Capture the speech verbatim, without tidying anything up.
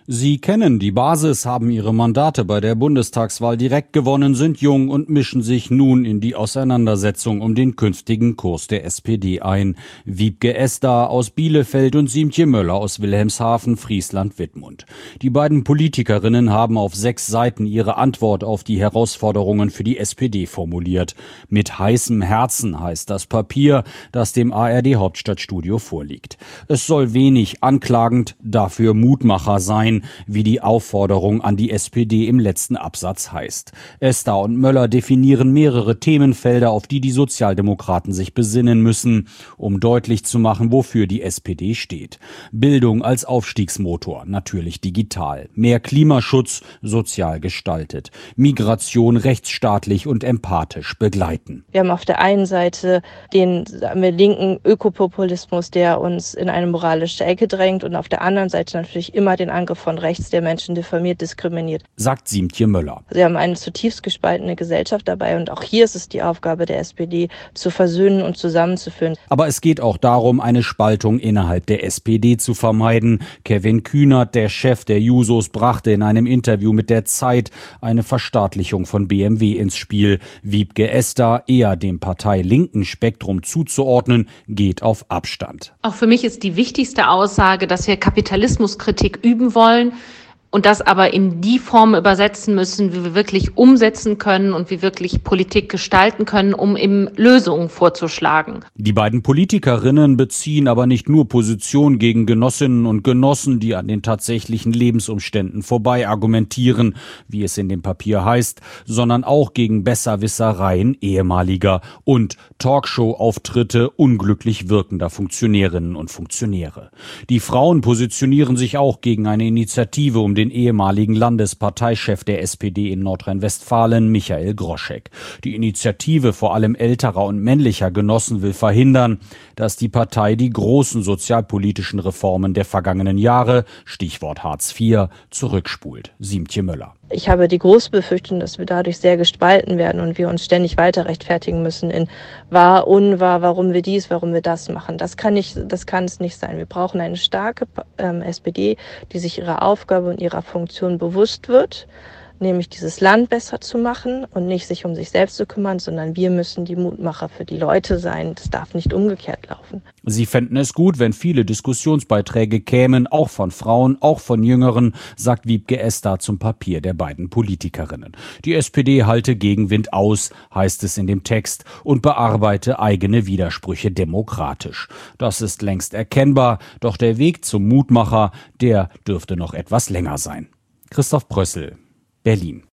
Sie kennen die Basis, haben ihre Mandate bei der Bundestagswahl direkt gewonnen, sind jung und mischen sich nun in die Auseinandersetzung um den künftigen Kurs der S P D ein. Wiebke Esder aus Bielefeld und Siemtje Möller aus Wilhelmshaven, Friesland-Wittmund. Die beiden Politikerinnen haben auf sechs Seiten ihre Antwort auf die Herausforderungen für die S P D formuliert. Mit heißem Herzen heißt das Papier, das dem A R D-Hauptstadtstudio vorliegt. Es soll wenig anklagend, dafür Mutmacher sein, wie die Aufforderung an die S P D im letzten Absatz heißt. Esder und Möller definieren mehrere Themenfelder, auf die die Sozialdemokraten sich besinnen müssen, um deutlich zu machen, wofür die S P D steht. Bildung als Aufstiegsmotor, natürlich digital. Mehr Klimaschutz, sozial gestaltet. Migration rechtsstaatlich und empathisch begleiten. Wir haben auf der einen Seite den sagen wir, linken Ökopopulismus, der uns in eine moralische Ecke drängt, und auf der anderen Seite natürlich immer den Angriff von rechts, der Menschen diffamiert, diskriminiert. Sagt Siemtje Möller. Wir haben eine zutiefst gespaltene Gesellschaft dabei, und auch hier ist es die Aufgabe der S P D, zu versöhnen und zusammenzuführen. Aber es geht auch darum, eine Spaltung innerhalb der S P D zu vermeiden. Kevin Kühnert, der Chef der Jusos, brachte in einem Interview mit der Zeit eine Verstaatlichung von B M W ins Spiel. Wiebke Esder, eher dem parteilinken Spektrum zuzuordnen, geht auf Abstand. Auch für mich ist die wichtigste Aussage, dass wir Kapitalismuskritik üben wollen und das aber in die Form übersetzen müssen, wie wir wirklich umsetzen können und wie wirklich Politik gestalten können, um eben Lösungen vorzuschlagen. Die beiden Politikerinnen beziehen aber nicht nur Position gegen Genossinnen und Genossen, die an den tatsächlichen Lebensumständen vorbei argumentieren, wie es in dem Papier heißt, sondern auch gegen Besserwissereien ehemaliger und Talkshow-Auftritte unglücklich wirkender Funktionärinnen und Funktionäre. Die Frauen positionieren sich auch gegen eine Initiative um den den ehemaligen Landesparteichef der S P D in Nordrhein-Westfalen, Michael Groschek. Die Initiative vor allem älterer und männlicher Genossen will verhindern, dass die Partei die großen sozialpolitischen Reformen der vergangenen Jahre, Stichwort Hartz vier, zurückspult. Siemtje Möller. Ich habe die große Befürchtung, dass wir dadurch sehr gespalten werden und wir uns ständig weiter rechtfertigen müssen in wahr, unwahr, warum wir dies, warum wir das machen. Das kann nicht, das kann es nicht sein. Wir brauchen eine starke ähm, S P D, die sich ihrer Aufgabe und ihrer Funktion bewusst wird, nämlich dieses Land besser zu machen und nicht sich um sich selbst zu kümmern, sondern wir müssen die Mutmacher für die Leute sein. Das darf nicht umgekehrt laufen. Sie fänden es gut, wenn viele Diskussionsbeiträge kämen, auch von Frauen, auch von Jüngeren, sagt Wiebke Esder zum Papier der beiden Politikerinnen. Die S P D halte Gegenwind aus, heißt es in dem Text, und bearbeite eigene Widersprüche demokratisch. Das ist längst erkennbar, doch der Weg zum Mutmacher, der dürfte noch etwas länger sein. Christoph Brössel, Berlin.